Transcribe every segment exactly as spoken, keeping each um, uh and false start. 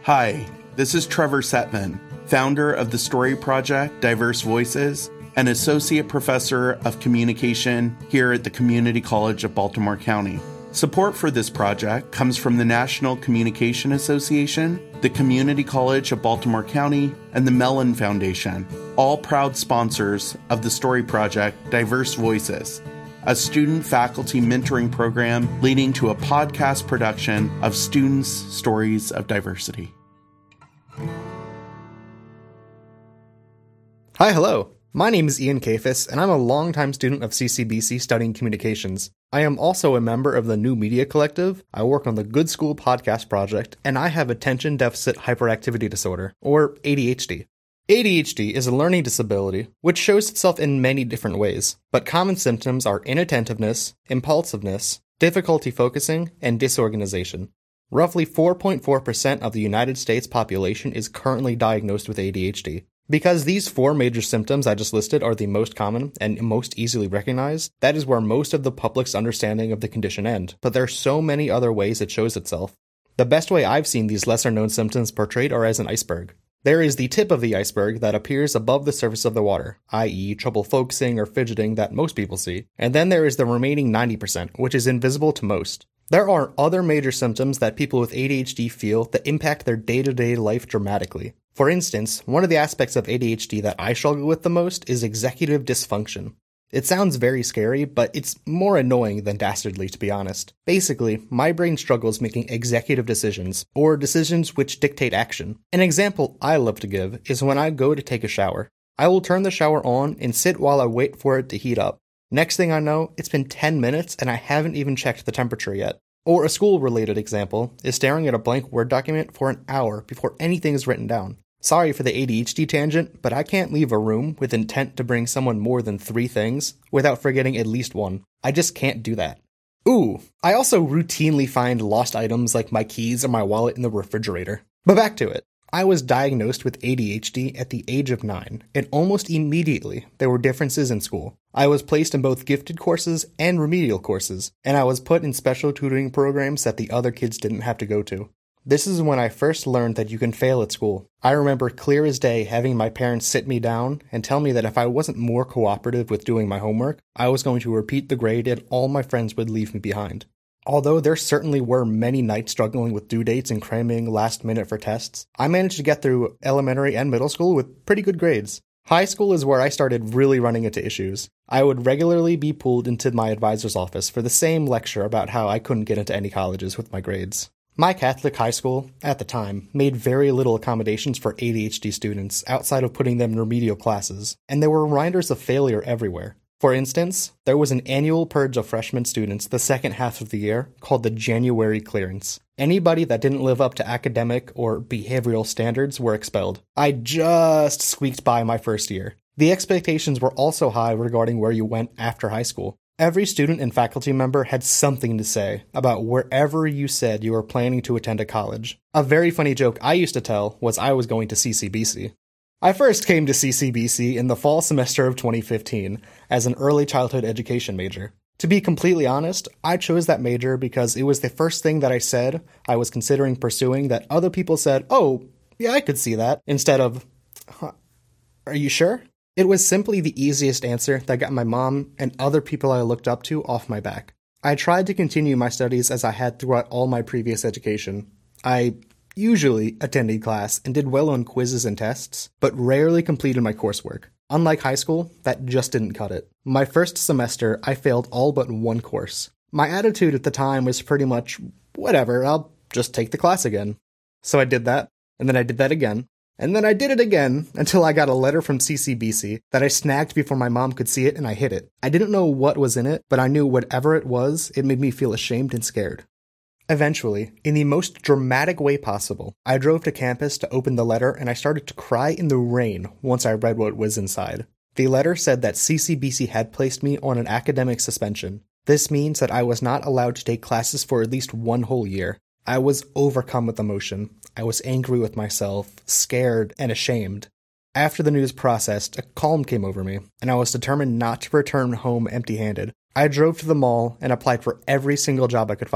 Hi, this is Trevor Setman, founder of the Story Project Diverse Voices and Associate Professor of Communication here at the Community College of Baltimore County. Support for this project comes from the National Communication Association, the Community College of Baltimore County, and the Mellon Foundation, all proud sponsors of the Story Project Diverse Voices, a student-faculty mentoring program leading to a podcast production of students' stories of diversity. Hi, hello. My name is Ian Kafis, and I'm a longtime student of C C B C studying communications. I am also a member of the New Media Collective, I work on the Good School Podcast Project, and I have Attention Deficit Hyperactivity Disorder, or A D H D. A D H D is a learning disability, which shows itself in many different ways, but common symptoms are inattentiveness, impulsiveness, difficulty focusing, and disorganization. Roughly four point four percent of the United States population is currently diagnosed with A D H D. Because these four major symptoms I just listed are the most common and most easily recognized, that is where most of the public's understanding of the condition end, but there are so many other ways it shows itself. The best way I've seen these lesser-known symptoms portrayed are as an iceberg. There is the tip of the iceberg that appears above the surface of the water, that is trouble focusing or fidgeting that most people see, and then there is the remaining ninety percent, which is invisible to most. There are other major symptoms that people with A D H D feel that impact their day-to-day life dramatically. For instance, one of the aspects of A D H D that I struggle with the most is executive dysfunction. It sounds very scary, but it's more annoying than dastardly, to be honest. Basically, my brain struggles making executive decisions, or decisions which dictate action. An example I love to give is when I go to take a shower. I will turn the shower on and sit while I wait for it to heat up. Next thing I know, it's been ten minutes and I haven't even checked the temperature yet. Or a school-related example is staring at a blank Word document for an hour before anything is written down. Sorry for the A D H D tangent, but I can't leave a room with intent to bring someone more than three things without forgetting at least one. I just can't do that. Ooh, I also routinely find lost items like my keys or my wallet in the refrigerator. But back to it. I was diagnosed with A D H D at the age of nine, and almost immediately there were differences in school. I was placed in both gifted courses and remedial courses, and I was put in special tutoring programs that the other kids didn't have to go to. This is when I first learned that you can fail at school. I remember clear as day having my parents sit me down and tell me that if I wasn't more cooperative with doing my homework, I was going to repeat the grade and all my friends would leave me behind. Although there certainly were many nights struggling with due dates and cramming last minute for tests, I managed to get through elementary and middle school with pretty good grades. High school is where I started really running into issues. I would regularly be pulled into my advisor's office for the same lecture about how I couldn't get into any colleges with my grades. My Catholic high school, at the time, made very little accommodations for A D H D students outside of putting them in remedial classes, and there were reminders of failure everywhere. For instance, there was an annual purge of freshman students the second half of the year called the January Clearance. Anybody that didn't live up to academic or behavioral standards were expelled. I just squeaked by my first year. The expectations were also high regarding where you went after high school. Every student and faculty member had something to say about wherever you said you were planning to attend a college. A very funny joke I used to tell was I was going to C C B C. I first came to C C B C in the fall semester of twenty fifteen as an early childhood education major. To be completely honest, I chose that major because it was the first thing that I said I was considering pursuing that other people said, "Oh, yeah, I could see that," instead of, huh, "Are you sure?" It was simply the easiest answer that got my mom and other people I looked up to off my back. I tried to continue my studies as I had throughout all my previous education. I usually attended class and did well on quizzes and tests, but rarely completed my coursework. Unlike high school, that just didn't cut it. My first semester, I failed all but one course. My attitude at the time was pretty much, whatever, I'll just take the class again. So I did that, and then I did that again. And then I did it again until I got a letter from C C B C that I snagged before my mom could see it and I hid it. I didn't know what was in it, but I knew whatever it was, it made me feel ashamed and scared. Eventually, in the most dramatic way possible, I drove to campus to open the letter and I started to cry in the rain once I read what was inside. The letter said that C C B C had placed me on an academic suspension. This means that I was not allowed to take classes for at least one whole year. I was overcome with emotion. I was angry with myself, scared, and ashamed. After the news processed, a calm came over me, and I was determined not to return home empty-handed. I drove to the mall and applied for every single job I could find.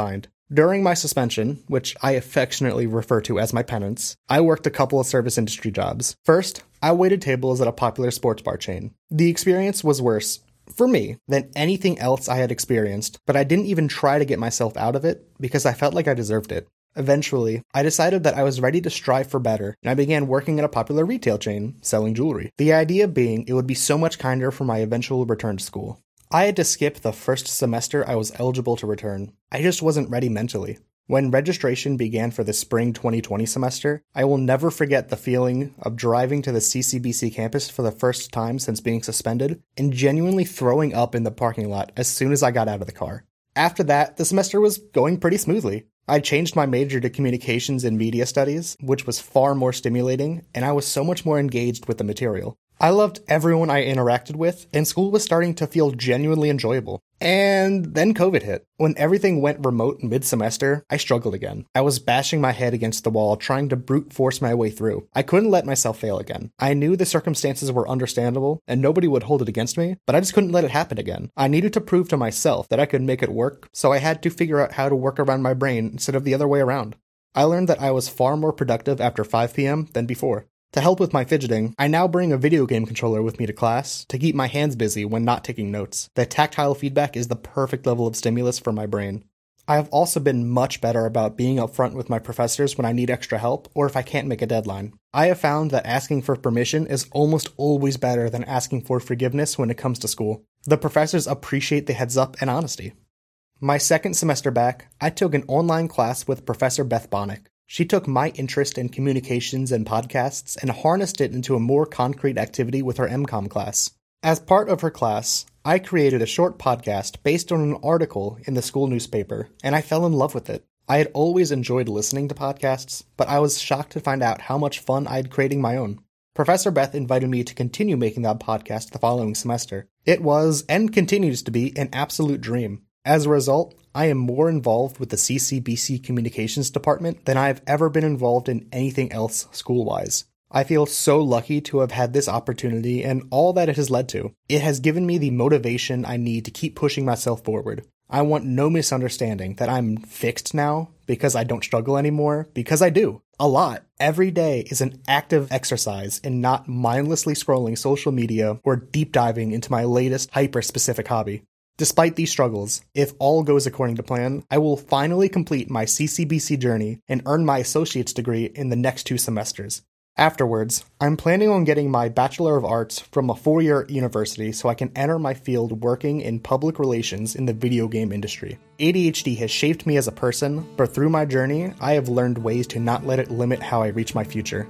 During my suspension, which I affectionately refer to as my penance, I worked a couple of service industry jobs. First, I waited tables at a popular sports bar chain. The experience was worse, for me, than anything else I had experienced, but I didn't even try to get myself out of it because I felt like I deserved it. Eventually, I decided that I was ready to strive for better, and I began working at a popular retail chain, selling jewelry. The idea being it would be so much kinder for my eventual return to school. I had to skip the first semester I was eligible to return. I just wasn't ready mentally. When registration began for the spring twenty twenty semester, I will never forget the feeling of driving to the C C B C campus for the first time since being suspended and genuinely throwing up in the parking lot as soon as I got out of the car. After that, the semester was going pretty smoothly. I changed my major to communications and media studies, which was far more stimulating, and I was so much more engaged with the material. I loved everyone I interacted with, and school was starting to feel genuinely enjoyable. And then COVID hit. When everything went remote mid-semester, I struggled again. I was bashing my head against the wall, trying to brute force my way through. I couldn't let myself fail again. I knew the circumstances were understandable, and nobody would hold it against me, but I just couldn't let it happen again. I needed to prove to myself that I could make it work, so I had to figure out how to work around my brain instead of the other way around. I learned that I was far more productive after five p.m. than before. To help with my fidgeting, I now bring a video game controller with me to class to keep my hands busy when not taking notes. The tactile feedback is the perfect level of stimulus for my brain. I have also been much better about being upfront with my professors when I need extra help or if I can't make a deadline. I have found that asking for permission is almost always better than asking for forgiveness when it comes to school. The professors appreciate the heads up and honesty. My second semester back, I took an online class with Professor Beth Bonnick. She took my interest in communications and podcasts and harnessed it into a more concrete activity with her M COM class. As part of her class, I created a short podcast based on an article in the school newspaper, and I fell in love with it. I had always enjoyed listening to podcasts, but I was shocked to find out how much fun I had creating my own. Professor Beth invited me to continue making that podcast the following semester. It was, and continues to be, an absolute dream. As a result, I am more involved with the C C B C Communications Department than I have ever been involved in anything else school-wise. I feel so lucky to have had this opportunity and all that it has led to. It has given me the motivation I need to keep pushing myself forward. I want no misunderstanding that I'm fixed now because I don't struggle anymore, because I do. A lot. Every day is an active exercise in not mindlessly scrolling social media or deep diving into my latest hyper-specific hobby. Despite these struggles, if all goes according to plan, I will finally complete my C C B C journey and earn my associate's degree in the next two semesters. Afterwards, I'm planning on getting my Bachelor of Arts from a four-year university so I can enter my field working in public relations in the video game industry. A D H D has shaped me as a person, but through my journey, I have learned ways to not let it limit how I reach my future.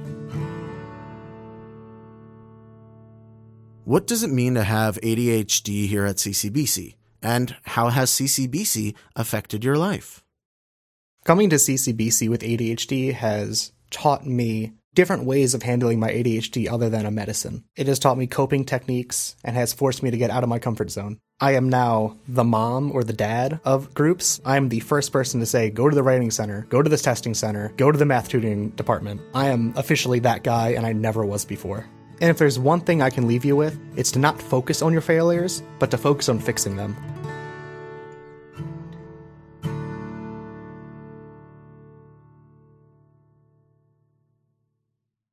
What does it mean to have A D H D here at C C B C? And how has C C B C affected your life? Coming to C C B C with A D H D has taught me different ways of handling my A D H D other than a medicine. It has taught me coping techniques and has forced me to get out of my comfort zone. I am now the mom or the dad of groups. I'm the first person to say, go to the writing center, go to this testing center, go to the math tutoring department. I am officially that guy, and I never was before. And if there's one thing I can leave you with, it's to not focus on your failures, but to focus on fixing them.